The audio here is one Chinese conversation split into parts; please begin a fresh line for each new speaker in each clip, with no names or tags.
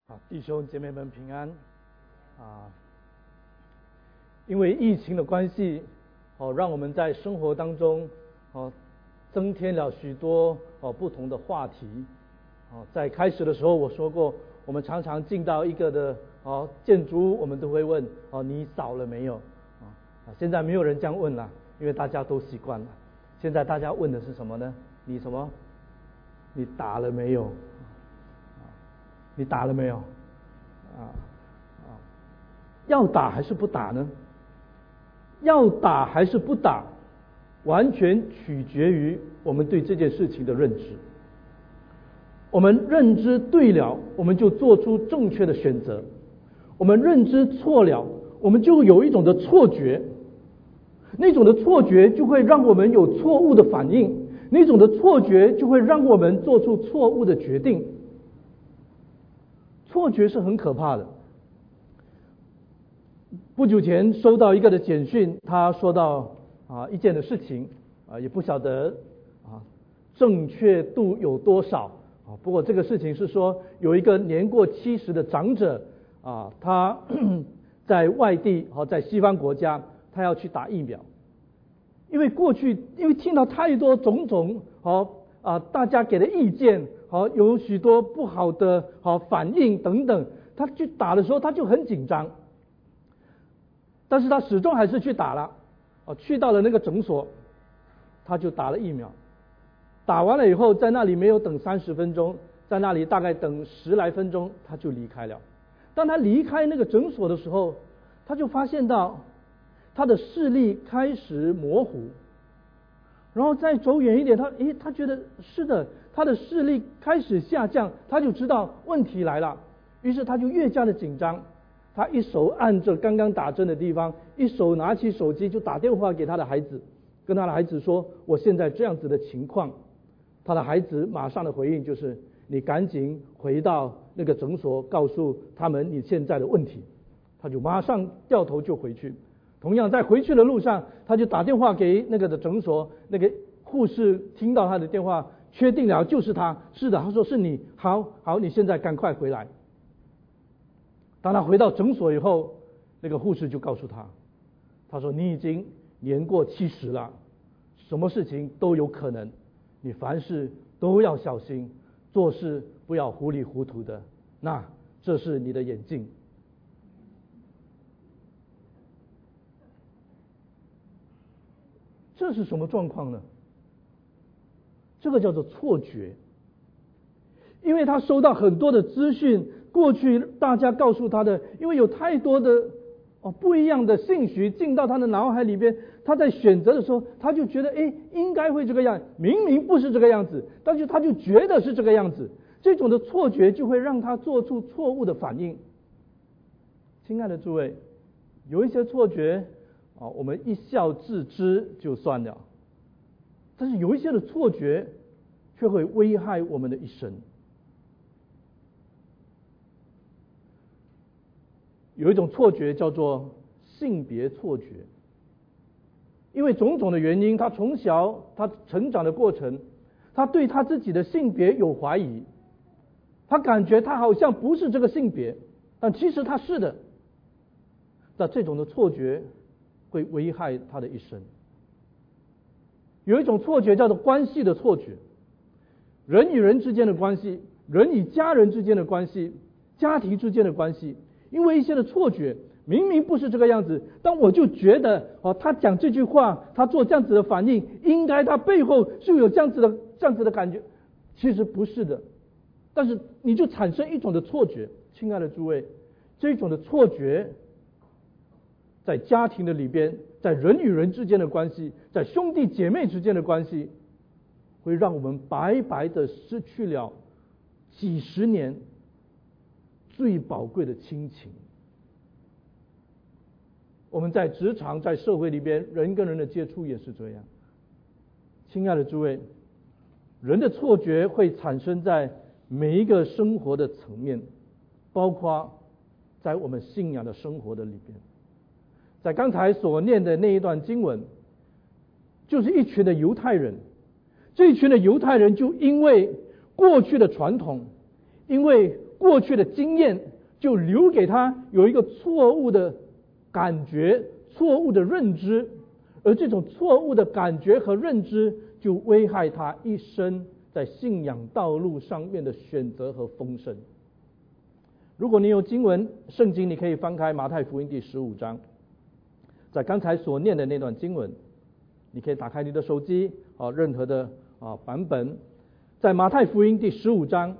弟兄姐妹们平安因为疫情的关系让我们在生活当中增添了许多不同的话题在开始的时候我说过，我们常常进到一个的建筑物，我们都会问你扫了没有现在没有人这样问了，因为大家都习惯了。现在大家问的是什么呢？你打了没有？你打了没有？要打还是不打呢？要打还是不打，完全取决于我们对这件事情的认知。我们认知对了，我们就做出正确的选择；我们认知错了，我们就有一种的错觉。那种的错觉就会让我们有错误的反应，那种的错觉就会让我们做出错误的决定。错觉是很可怕的。不久前收到一个的简讯，他说到一件的事情也不晓得正确度有多少不过这个事情是说，有一个年过70的长者他在外地在西方国家，他要去打疫苗。因为听到太多种种大家给的意见有许多不好的反应等等，他去打的时候他就很紧张，但是他始终还是去打了去到了那个诊所，他就打了疫苗。打完了以后，在那里没有等30分钟，在那里大概等10来分钟，他就离开了。当他离开那个诊所的时候，他就发现到他的视力开始模糊，然后再走远一点，他觉得是的，他的视力开始下降，他就知道问题来了，于是他就越加的紧张。他一手按着刚刚打针的地方，一手拿起手机就打电话给他的孩子，跟他的孩子说我现在这样子的情况。他的孩子马上的回应就是你赶紧回到那个诊所告诉他们你现在的问题。他就马上掉头就回去。同样在回去的路上，他就打电话给那个的诊所，那个护士听到他的电话，确定了就是他，是的，他说是你，好，你现在赶快回来。当他回到诊所以后，那个护士就告诉他，他说你已经年过70了，什么事情都有可能，你凡事都要小心，做事不要糊里糊涂的，那这是你的眼镜。这是什么状况呢？这个叫做错觉。因为他收到很多的资讯，过去大家告诉他的，因为有太多的不一样的信息进到他的脑海里边，他在选择的时候，他就觉得应该会这个样，明明不是这个样子，但是他就觉得是这个样子。这种的错觉就会让他做出错误的反应。亲爱的诸位，有一些错觉我们一笑置之就算了，但是有一些的错觉却会危害我们的一生。有一种错觉叫做性别错觉，因为种种的原因，他从小他成长的过程，他对他自己的性别有怀疑，他感觉他好像不是这个性别，但其实他是的。那这种的错觉会危害他的一生。有一种错觉叫做关系的错觉，人与人之间的关系，人与家人之间的关系，家庭之间的关系，因为一些的错觉，明明不是这个样子，但我就觉得他讲这句话，他做这样子的反应，应该他背后是有这样子的感觉，其实不是的。但是你就产生一种的错觉。亲爱的诸位，这种的错觉在家庭的里边，在人与人之间的关系，在兄弟姐妹之间的关系，会让我们白白的失去了几十年最宝贵的亲情。我们在职场在社会里边，人跟人的接触也是这样。亲爱的诸位，人的错觉会产生在每一个生活的层面，包括在我们信仰的生活的里边。在刚才所念的那一段经文，就是一群的犹太人，这一群的犹太人就因为过去的传统，因为过去的经验就留给他有一个错误的感觉、错误的认知，而这种错误的感觉和认知就危害他一生在信仰道路上面的选择和丰盛。如果你有经文圣经，你可以翻开马太福音第15章，在刚才所念的那段经文，你可以打开你的手机任何的版本，在马太福音第15章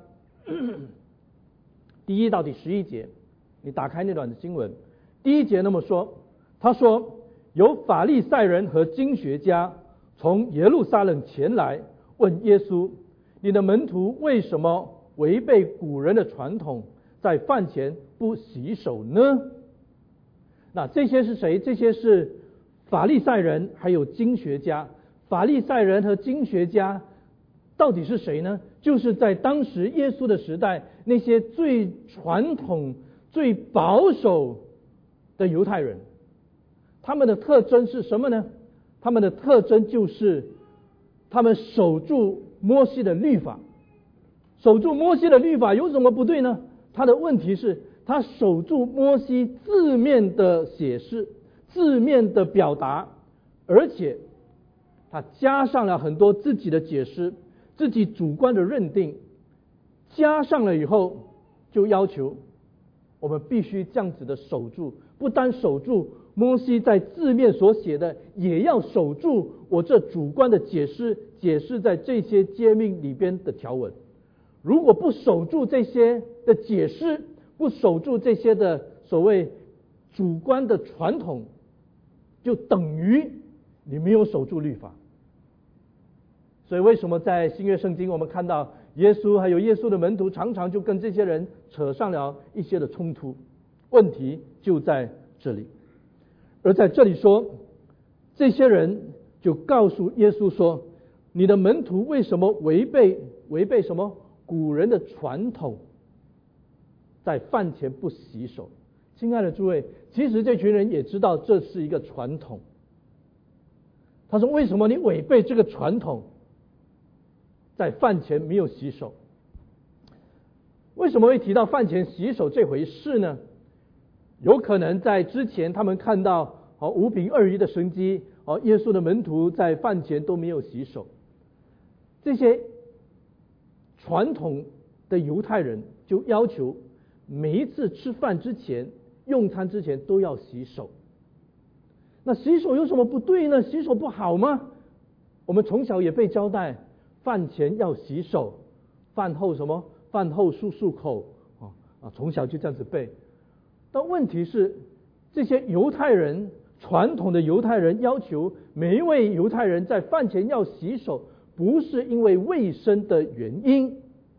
第1到第11节，你打开那段的经文。第1节那么说，他说有法利赛人和经学家从耶路撒冷前来问耶稣，你的门徒为什么违背古人的传统，在饭前不洗手呢？那这些是谁？这些是法利赛人还有经学家。法利赛人和经学家到底是谁呢？就是在当时耶稣的时代，那些最传统最保守的犹太人。他们的特征是什么呢？他们的特征就是他们守住摩西的律法。守住摩西的律法有什么不对呢？他的问题是他守住摩西字面的解释、字面的表达，而且他加上了很多自己的解释、自己主观的认定，加上了以后就要求我们必须这样子的守住，不单守住摩西在字面所写的，也要守住我这主观的解释在这些诫命里边的条文。如果不守住这些的解释，不守住这些的所谓主观的传统，就等于你没有守住律法。所以为什么在新约圣经我们看到耶稣还有耶稣的门徒常常就跟这些人扯上了一些的冲突？问题就在这里。而在这里说，这些人就告诉耶稣说，你的门徒为什么违背什么古人的传统，在饭前不洗手？亲爱的诸位，其实这群人也知道这是一个传统。他说，为什么你违背这个传统，在饭前没有洗手？为什么会提到饭前洗手这回事呢？有可能在之前他们看到5饼2鱼的神迹，耶稣的门徒在饭前都没有洗手。这些传统的犹太人就要求每一次吃饭之前、用餐之前都要洗手。那洗手有什么不对呢？洗手不好吗？我们从小也被交代，饭前要洗手，饭后什么？饭后漱口，从小就这样子背。但问题是，这些犹太人，传统的犹太人要求每一位犹太人在饭前要洗手，不是因为卫生的原因，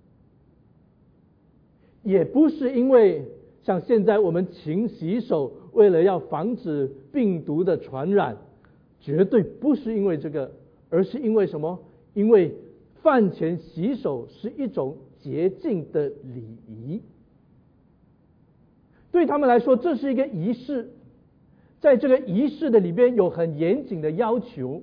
也不是因为像现在我们勤洗手为了要防止病毒的传染，绝对不是因为这个，而是因为什么？因为饭前洗手是一种洁净的礼仪。对他们来说，这是一个仪式，在这个仪式的里边有很严谨的要求，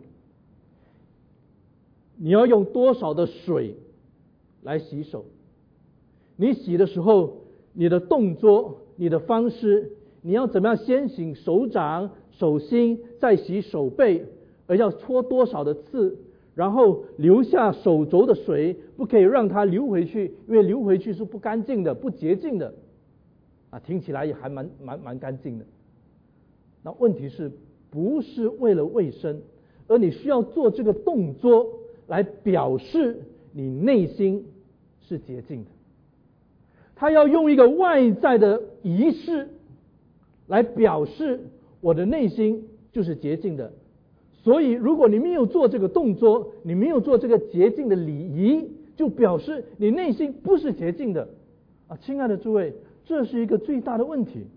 你要用多少的水来洗手，你洗的时候你的动作、你的方式，你要怎么样先洗手掌、手心，再洗手背，而要搓多少的次，然后留下手肘的水，不可以让它流回去，因为流回去是不干净的、不洁净的。听起来也还蛮干净的。那问题是不是为了卫生，而你需要做这个动作来表示你内心是洁净的？他要用一个外在的仪式来表示我的内心就是洁净的。所以如果你没有做这个动作，你没有做这个洁净的礼仪，就表示你内心不是洁净的。亲爱的诸位，这是一个最大的问题。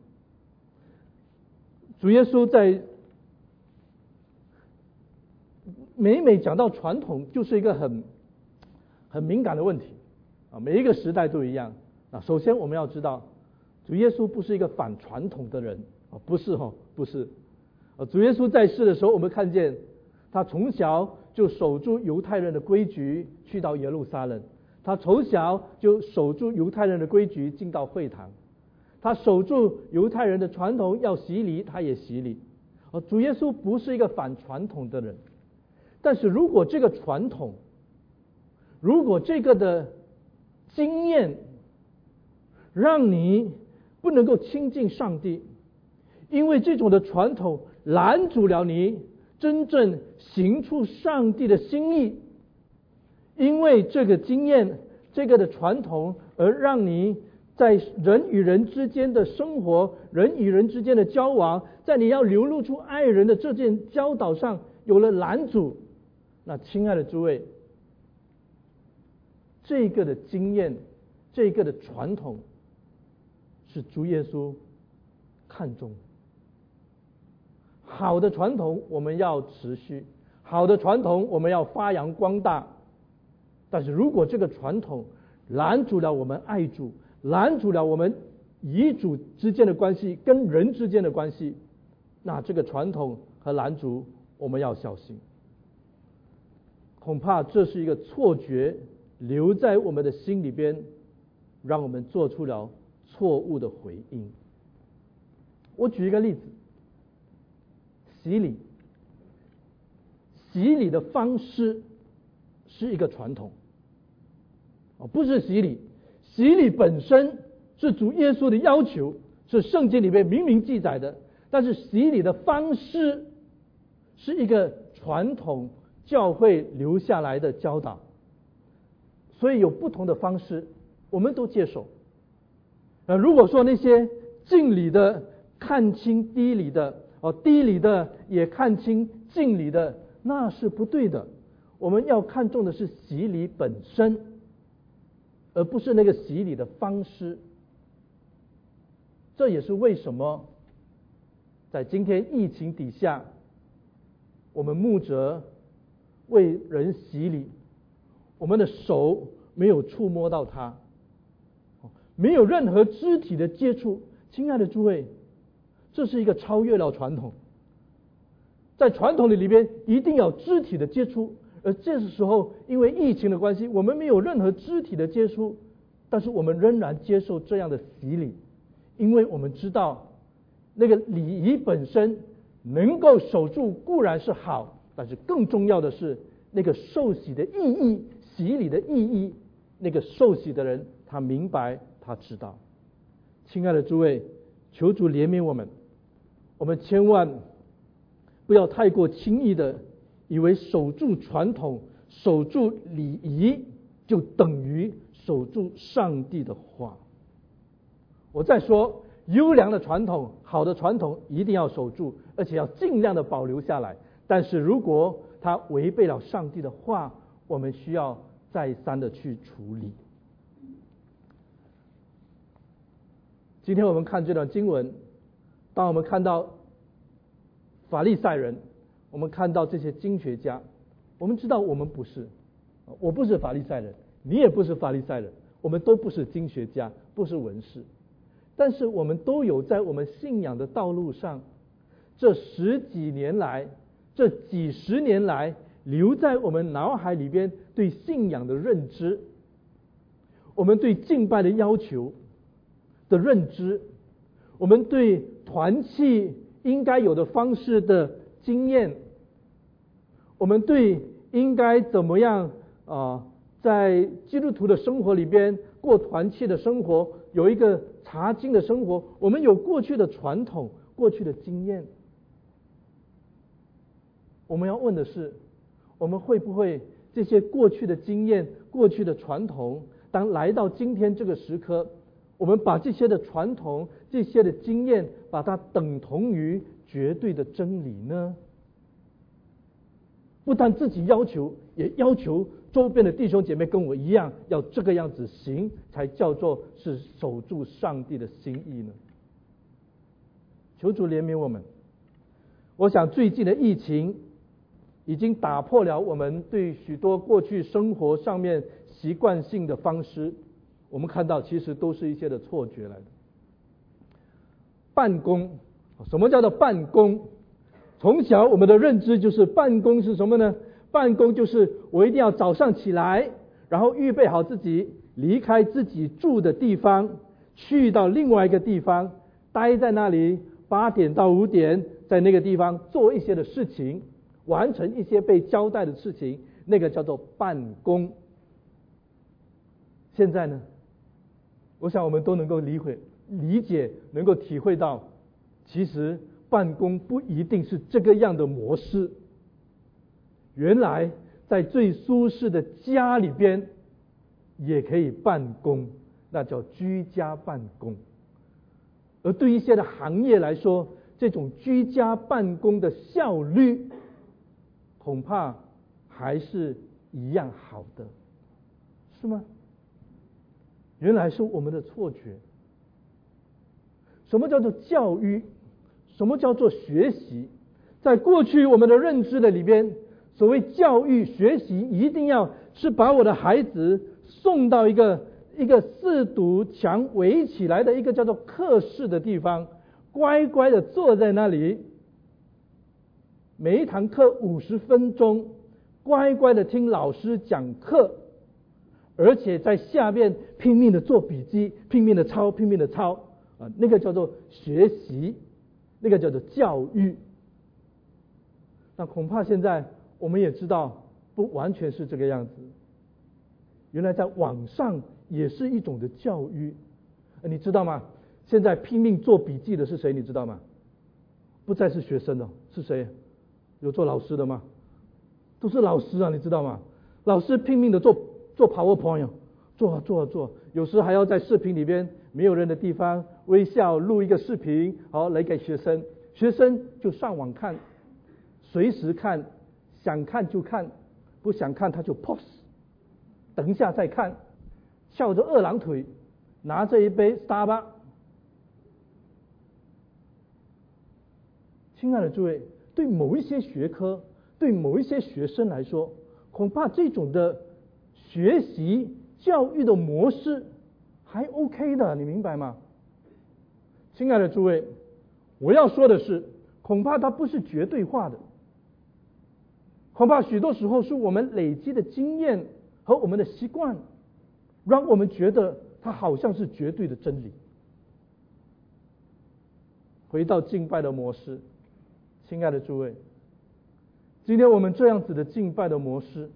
主耶稣在每讲到传统，就是一个很敏感的问题每一个时代都一样。首先我们要知道，主耶稣不是一个反传统的人不是不是。主耶稣在世的时候，我们看见他从小就守住犹太人的规矩，去到耶路撒冷。 他从小就守住犹太人的规矩，进到会堂，他守住犹太人的传统，要洗礼他也洗礼。主耶稣不是一个反传统的人，但是如果这个传统，如果这个的经验让你不能够亲近上帝，因为这种的传统拦阻了你真正行出上帝的心意，因为这个经验，这个的传统，而让你在人与人之间的生活，人与人之间的交往，在你要流露出爱人的这件教导上有了拦阻，那亲爱的诸位，这个的经验，这个的传统是主耶稣看重。好的传统我们要持续，好的传统我们要发扬光大，但是如果这个传统拦阻了我们爱主，拦阻了我们与主之间的关系，跟人之间的关系，那这个传统和拦阻我们要小心。恐怕这是一个错觉，留在我们的心里边，让我们做出了错误的回应。我举一个例子，洗礼。洗礼的方式是一个传统，不是洗礼。洗礼本身是主耶稣的要求，是圣经里面明明记载的，但是洗礼的方式是一个传统教会留下来的教导，所以有不同的方式，我们都接受。如果说那些敬礼的看清低礼的，低礼的也看清敬礼的，那是不对的。我们要看重的是洗礼本身，而不是那个洗礼的方式。这也是为什么在今天疫情底下，我们牧者为人洗礼，我们的手没有触摸到他，没有任何肢体的接触。亲爱的诸位，这是一个超越了传统。在传统的里边一定要肢体的接触，而这时候因为疫情的关系，我们没有任何肢体的接触，但是我们仍然接受这样的洗礼，因为我们知道那个礼仪本身能够守住固然是好，但是更重要的是那个受洗的意义，洗礼的意义，那个受洗的人他明白，他知道。亲爱的诸位，求主怜悯我们，我们千万不要太过轻易的以为守住传统，守住礼仪就等于守住上帝的话。我再说，优良的传统，好的传统一定要守住，而且要尽量的保留下来，但是如果它违背了上帝的话，我们需要再三的去处理。今天我们看这段经文，当我们看到法利赛人，我们看到这些经学家，我们知道我们不是，我不是法利赛人，你也不是法利赛人，我们都不是经学家，不是文士，但是我们都有在我们信仰的道路上，这十几年来，这几十年来留在我们脑海里边对信仰的认知，我们对敬拜的要求的认知，我们对团契应该有的方式的经验，我们对应该怎么样在基督徒的生活里边过团契的生活，有一个查经的生活，我们有过去的传统，过去的经验。我们要问的是，我们会不会这些过去的经验，过去的传统，当来到今天这个时刻，我们把这些的传统，这些的经验，把它等同于绝对的真理呢？不但自己要求，也要求周边的弟兄姐妹跟我一样，要这个样子行，才叫做是守住上帝的心意呢？求主怜悯我们。我想最近的疫情已经打破了我们对许多过去生活上面习惯性的方式，我们看到其实都是一些的错觉来的。办公，什么叫做办公？从小我们的认知就是办公是什么呢？办公就是我一定要早上起来， 然后预备好自己，离开自己住的地方，去到另外一个地方，待在那里8点到5点，在那个地方做一些的事情，完成一些被交代的事情，那个叫做办公。现在呢，我想我们都能够理解，能够体会到，其实办公不一定是这个样的模式。原来在最舒适的家里边也可以办公，那叫居家办公。而对一些的行业来说，这种居家办公的效率恐怕还是一样好的，是吗？原来是我们的错觉。什么叫做教育？什么叫做学习？在过去我们的认知的里边，所谓教育学习，一定要是把我的孩子送到一个4堵墙围起来的一个叫做课室的地方，乖乖的坐在那里，每一堂课50分钟，乖乖的听老师讲课，而且在下面拼命的做笔记，拼命的抄那个叫做学习，那个叫做教育。那恐怕现在我们也知道，不完全是这个样子。原来在网上也是一种的教育，你知道吗？现在拼命做笔记的是谁？你知道吗？不再是学生了，是谁？有做老师的吗？都是老师啊，你知道吗？老师拼命的做 PowerPoint， 做，有时还要在视频里边没有人的地方微笑录一个视频，好来给学生，学生就上网看，随时看，想看就看，不想看他就 pause， 等一下再看，翘着2郎腿，拿着一杯 Starbucks。 亲爱的诸位，对某一些学科，对某一些学生来说，恐怕这种的学习教育的模式还 OK 的，你明白吗？亲爱的诸位，我要说的是，恐怕它不是绝对化的，恐怕许多时候是我们累积的经验和我们的习惯，让我们觉得它好像是绝对的真理。回到敬拜的模式，亲爱的诸位，今天我们这样子的敬拜的模式，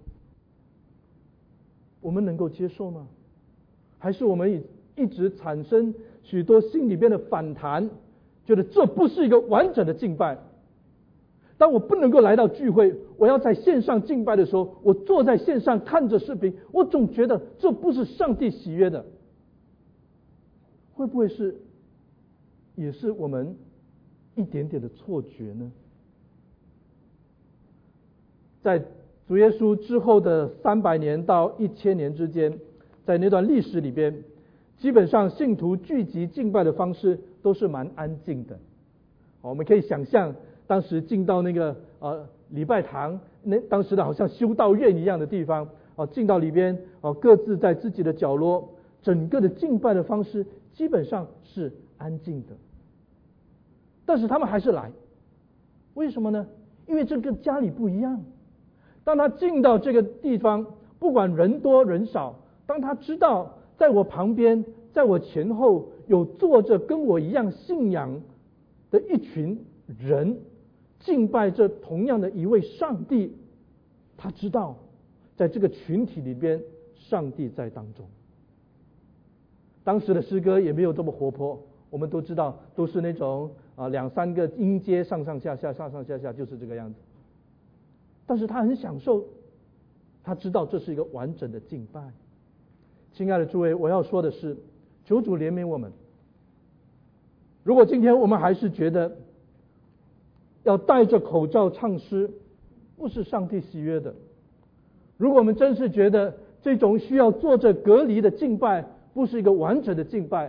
我们能够接受吗？还是我们一直产生许多心里边的反弹，觉得这不是一个完整的敬拜。当我不能够来到聚会，我要在线上敬拜的时候，我坐在线上看着视频，我总觉得这不是上帝喜悦的。会不会也是我们一点点的错觉呢？在主耶稣之后的300年到1000年之间，在那段历史里边，基本上信徒聚集敬拜的方式都是蛮安静的。我们可以想象当时进到那个礼拜堂，那当时的好像修道院一样的地方，进到里边，各自在自己的角落，整个的敬拜的方式基本上是安静的。但是他们还是来，为什么呢？因为这跟家里不一样。当他进到这个地方，不管人多人少，当他知道在我旁边，在我前后有坐着跟我一样信仰的一群人，敬拜这同样的一位上帝，他知道在这个群体里边，上帝在当中。当时的诗歌也没有这么活泼，我们都知道都是那种2-3个音阶上上下下，就是这个样子。但是他很享受，他知道这是一个完整的敬拜。亲爱的诸位，我要说的是，求主怜悯我们。如果今天我们还是觉得要戴着口罩唱诗不是上帝喜悦的，如果我们真是觉得这种需要坐着隔离的敬拜不是一个完整的敬拜，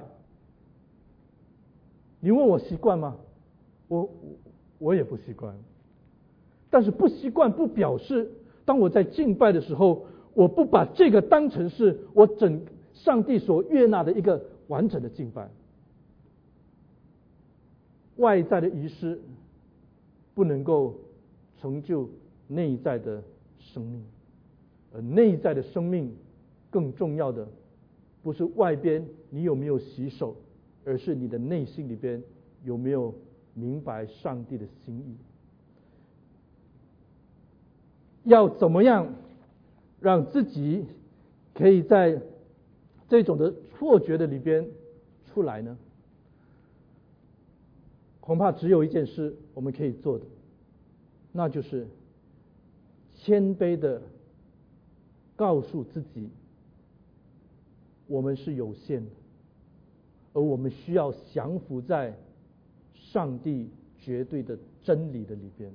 你问我习惯吗？我也不习惯。但是不习惯不表示当我在敬拜的时候，我不把这个当成是我上帝所悦纳的一个完整的敬拜。外在的仪式不能够成就内在的生命，而内在的生命更重要的不是外边你有没有洗手，而是你的内心里边有没有明白上帝的心意。要怎么样让自己可以在这种的错觉的里边出来呢？恐怕只有一件事我们可以做的，那就是谦卑的告诉自己，我们是有限的，而我们需要降服在上帝绝对的真理的里边。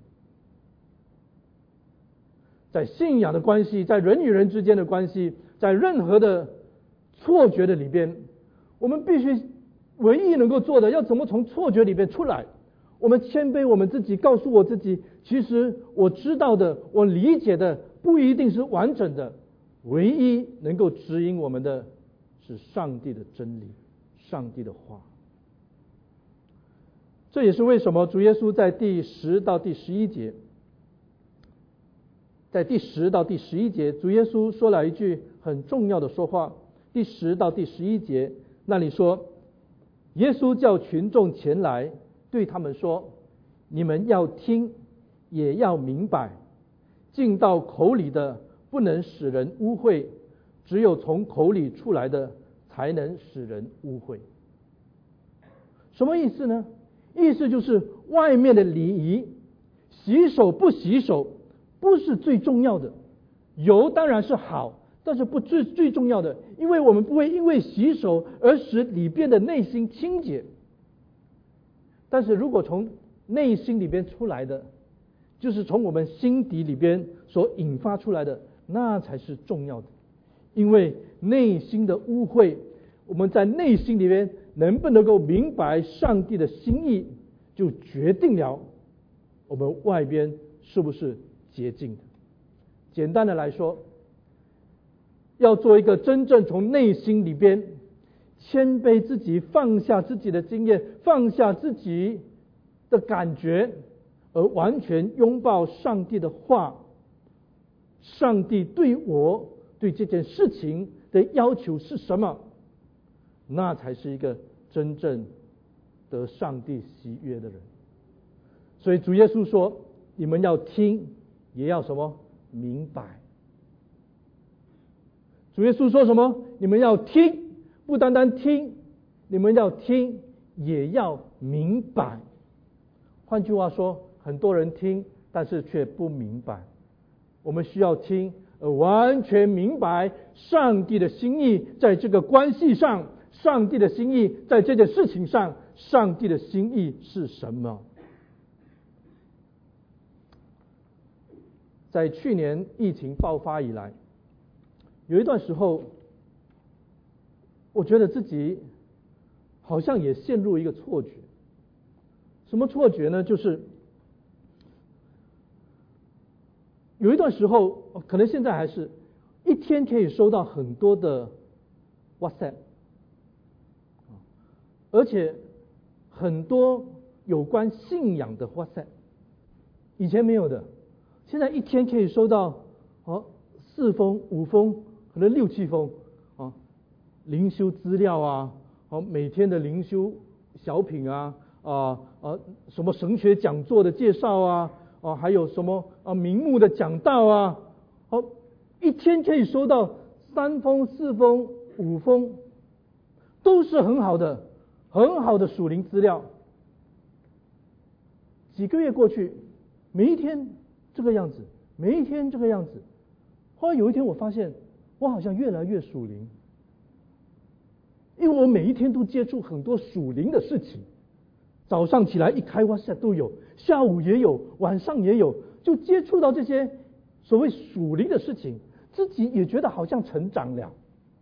在信仰的关系，在人与人之间的关系，在任何的错觉的里边，我们必须唯一能够做的，要怎么从错觉里边出来？我们谦卑我们自己，告诉我自己，其实我知道的，我理解的不一定是完整的，唯一能够指引我们的是上帝的真理，上帝的话。这也是为什么主耶稣在第10到第11节，在第10到第11节，主耶稣说了一句很重要的说话。第10到第11节那里说，耶稣叫群众前来，对他们说，你们要听，也要明白，进到口里的不能使人污秽，只有从口里出来的才能使人污秽。什么意思呢？意思就是外面的礼仪，洗手不洗手不是最重要的，有当然是好，但是不最重要的，因为我们不会因为洗手而使里边的内心清洁。但是如果从内心里边出来的，就是从我们心底里边所引发出来的，那才是重要的。因为内心的污秽，我们在内心里边能不能够明白上帝的心意，就决定了我们外边是不是洁净的。简单的来说，要做一个真正从内心里边谦卑自己，放下自己的经验，放下自己的感觉，而完全拥抱上帝的话，上帝对我对这件事情的要求是什么，那才是一个真正得上帝喜悦的人。所以主耶稣说，你们要听，也要什么？明白。主耶稣说什么？你们要听，不单单听，你们要听，也要明白。换句话说，很多人听，但是却不明白。我们需要听，而完全明白上帝的心意，在这个关系上，上帝的心意在这件事情上，上帝的心意是什么？在去年疫情爆发以来，有一段时候，我觉得自己好像也陷入一个错觉。什么错觉呢？就是有一段时候，可能现在还是一天可以收到很多的 WhatsApp， 而且很多有关信仰的 WhatsApp， 以前没有的，现在一天可以收到4封、5封，可能6、7封灵修资料啊，每天的灵修小品啊，什么神学讲座的介绍啊，还有什么名目的讲道啊，一天可以收到3封、4封、5封，都是很好的属灵资料。几个月过去，每一天这个样子，每一天这个样子。后来有一天我发现，我好像越来越属灵，因为我每一天都接触很多属灵的事情。早上起来一开 WhatsApp 都有，下午也有，晚上也有，就接触到这些所谓属灵的事情，自己也觉得好像成长了。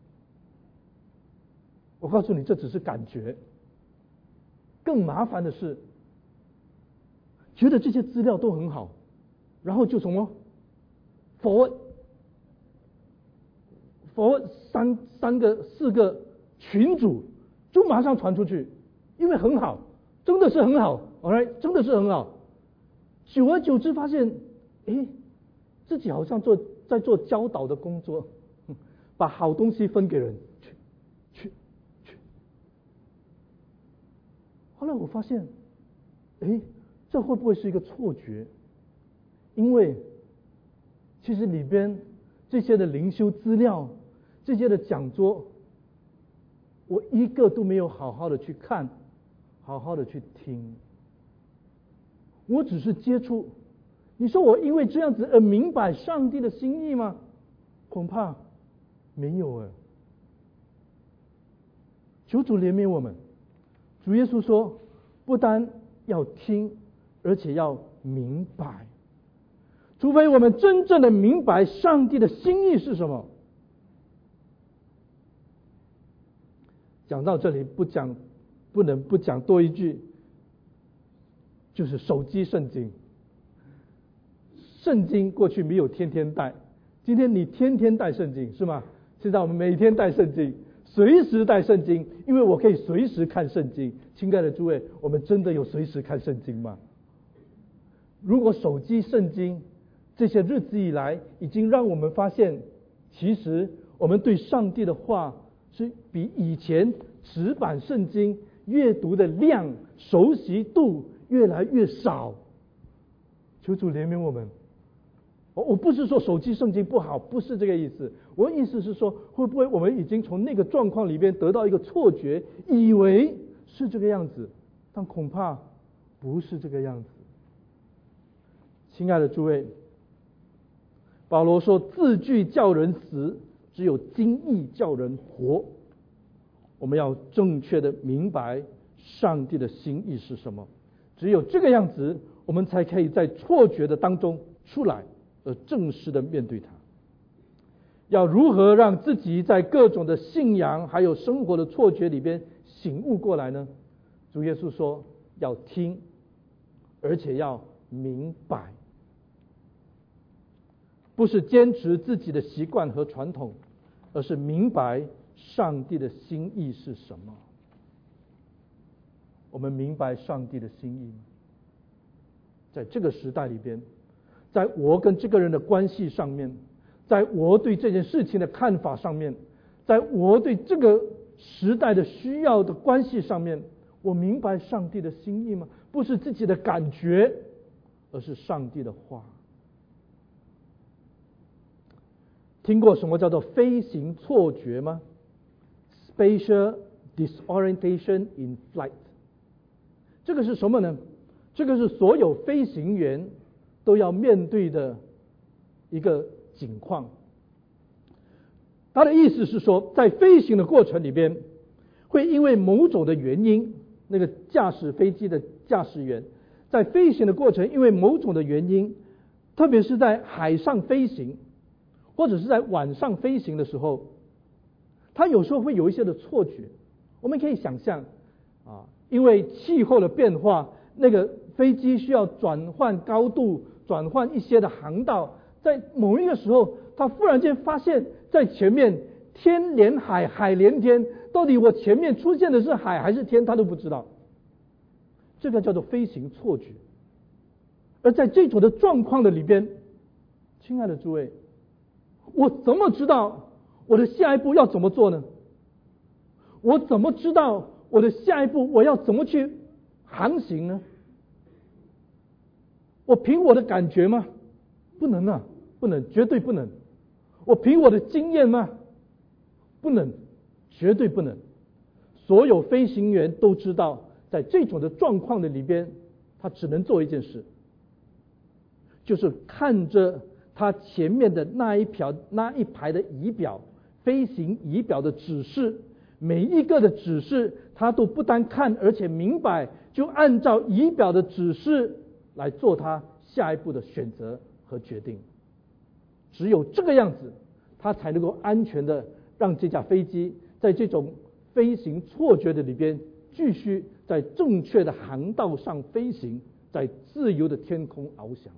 我告诉你，这只是感觉。更麻烦的是，觉得这些资料都很好，然后就什么 forward 4个群组就马上传出去，因为很好，真的是很好 ，alright， 真的是很好。久而久之发现，自己好像在做教导的工作， 把好东西分给人，去。后来我发现，这会不会是一个错觉？因为其实里边这些的灵修资料，这些的讲座，我一个都没有好好的去看，好好的去听。我只是接触。你说我因为这样子而明白上帝的心意吗？恐怕没有。求主怜悯我们。主耶稣说，不单要听，而且要明白。除非我们真正的明白上帝的心意是什么。讲到这里，不能不讲多一句，就是手机圣经。圣经过去没有天天带，今天你天天带圣经是吗？现在我们每天带圣经，随时带圣经，因为我可以随时看圣经。亲爱的诸位，我们真的有随时看圣经吗？如果手机圣经这些日子以来已经让我们发现，其实我们对上帝的话是比以前纸版圣经阅读的量、熟悉度越来越少。求主怜悯我们。我不是说手机圣经不好，不是这个意思。我的意思是说，会不会我们已经从那个状况里边得到一个错觉，以为是这个样子，但恐怕不是这个样子。亲爱的诸位，保罗说，字句叫人死，只有经意叫人活。我们要正确的明白上帝的心意是什么，只有这个样子，我们才可以在错觉的当中出来，而正式的面对它。要如何让自己在各种的信仰还有生活的错觉里边醒悟过来呢？主耶稣说，要听，而且要明白。不是坚持自己的习惯和传统，而是明白上帝的心意是什么。我们明白上帝的心意吗？在这个时代里边，在我跟这个人的关系上面，在我对这件事情的看法上面，在我对这个时代的需要的关系上面，我明白上帝的心意吗？不是自己的感觉，而是上帝的话。听过什么叫做飞行错觉吗？ Spatial disorientation in flight。 这个是什么呢？这个是所有飞行员都要面对的一个境况。他的意思是说，在飞行的过程里边，会因为某种的原因，那个驾驶飞机的驾驶员在飞行的过程，因为某种的原因，特别是在海上飞行或者是在晚上飞行的时候，他有时候会有一些的错觉。我们可以想象因为气候的变化，那个飞机需要转换高度，转换一些的航道，在某一个时候，他忽然间发现在前面天连海，海连天，到底我前面出现的是海还是天，他都不知道。这个叫做飞行错觉。而在这种的状况的里边，亲爱的诸位，我怎么知道我的下一步要怎么做呢？我怎么知道我的下一步我要怎么去航行呢？我凭我的感觉吗？不能啊，不能，绝对不能。我凭我的经验吗？不能，绝对不能。所有飞行员都知道，在这种的状况的里边，他只能做一件事，就是看着他前面的那一排的仪表，飞行仪表的指示，每一个的指示他都不单看，而且明白，就按照仪表的指示来做他下一步的选择和决定。只有这个样子，他才能够安全的让这架飞机在这种飞行错觉的里边，继续在正确的航道上飞行，在自由的天空翱翔。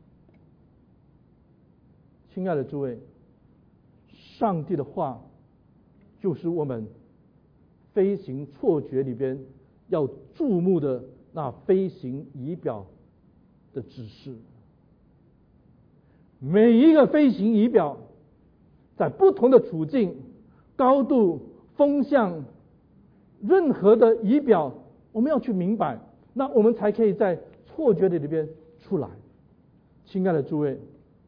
亲爱的诸位，上帝的话就是我们飞行错觉里边要注目的那飞行仪表的指示。每一个飞行仪表在不同的处境， 高度、风向，任何的仪表，我们要去明白，那我们才可以在错觉的里边出来。亲爱的诸位，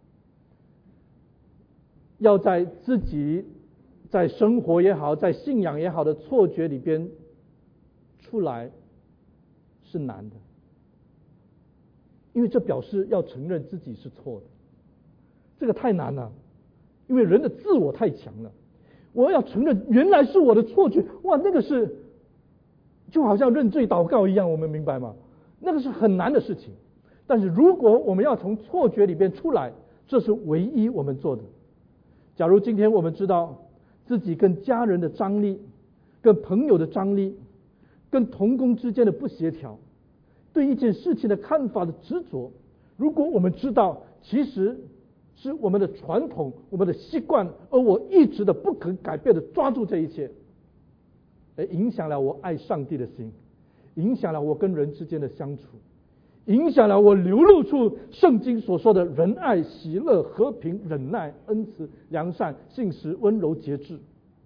要在自己在生活也好，在信仰也好的错觉里边出来是难的，因为这表示要承认自己是错的，这个太难了，因为人的自我太强了。我要承认原来是我的错觉，哇，那个是就好像认罪祷告一样，我们明白吗？那个是很难的事情。但是如果我们要从错觉里边出来，这是唯一我们做的。假如今天我们知道自己跟家人的张力、跟朋友的张力、跟同工之间的不协调、对一件事情的看法的执着，如果我们知道其实是我们的传统、我们的习惯，而我一直的不可改变的抓住这一切，而影响了我爱上帝的心，影响了我跟人之间的相处，影响了我流露出圣经所说的仁爱、喜乐、和平、忍耐、恩慈、良善、信实、温柔、节制。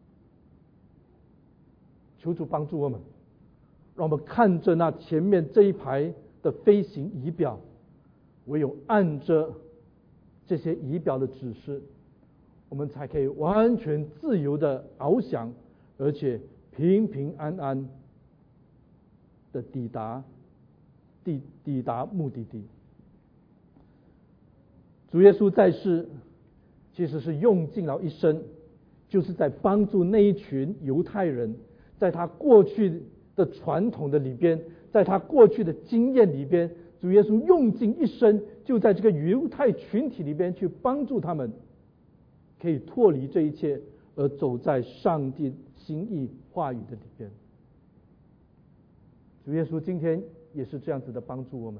求主帮助我们，让我们看着那前面这一排的飞行仪表，唯有按着这些仪表的指示，我们才可以完全自由的翱翔，而且平平安安的抵达目的地。主耶稣在世其实是用尽了一生，就是在帮助那一群犹太人，在他过去的传统的里边，在他过去的经验里边，主耶稣用尽一生，就在这个犹太群体里边去帮助他们，可以脱离这一切，而走在上帝心意话语的里边。主耶稣今天也是这样子的帮助我们，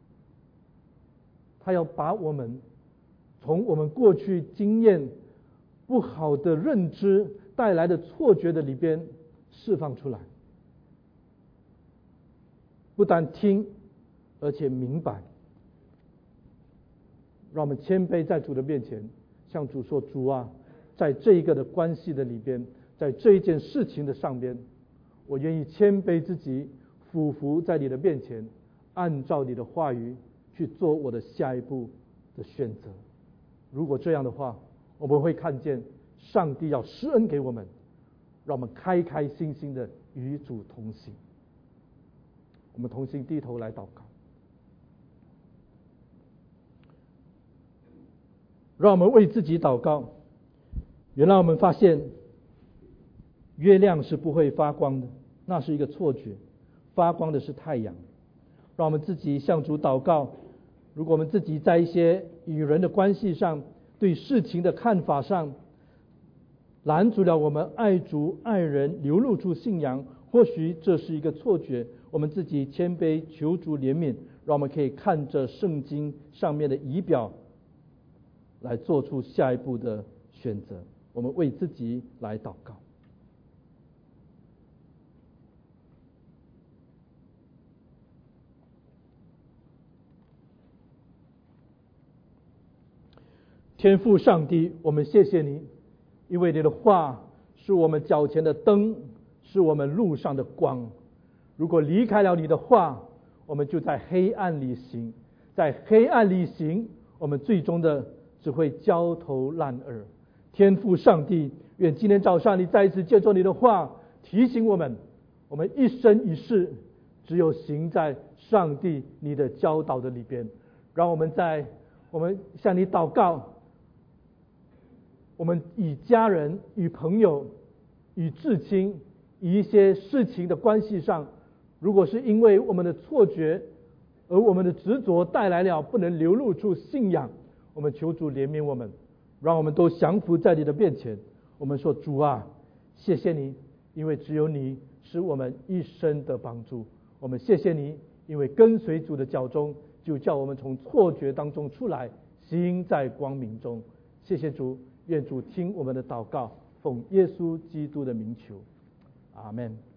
他要把我们从我们过去经验不好的认知带来的错觉的里边释放出来，不但听，而且明白。让我们谦卑在主的面前，向主说：主啊，在这一个的关系的里边，在这一件事情的上边，我愿意谦卑自己，俯伏在你的面前，按照你的话语去做我的下一步的选择。如果这样的话，我们会看见上帝要施恩给我们，让我们开开心心的与主同行。我们同心低头来祷告。让我们为自己祷告。原来我们发现月亮是不会发光的，那是一个错觉，发光的是太阳。让我们自己向主祷告，如果我们自己在一些与人的关系上，对事情的看法上拦阻了我们爱主爱人，流露出信仰，或许这是一个错觉。我们自己谦卑求主怜悯，让我们可以看着圣经上面的仪表来做出下一步的选择。我们为自己来祷告。天父上帝，我们谢谢你，因为你的话是我们脚前的灯，是我们路上的光。如果离开了你的话，我们就在黑暗里行，在黑暗里行，我们最终的只会焦头烂额。天父上帝，愿今天早上你再一次借着你的话提醒我们，我们一生一世只有行在上帝你的教导的里边。让我们向你祷告，我们与家人、与朋友、与至亲、与一些事情的关系上，如果是因为我们的错觉而我们的执着带来了不能流露出信仰，我们求主怜悯我们，让我们都降服在你的面前。我们说：主啊，谢谢你，因为只有你是我们一生的帮助。我们谢谢你，因为跟随主的脚踪，就叫我们从错觉当中出来，行在光明中。谢谢主，愿主听我们的祷告，奉耶稣基督的名求，阿们。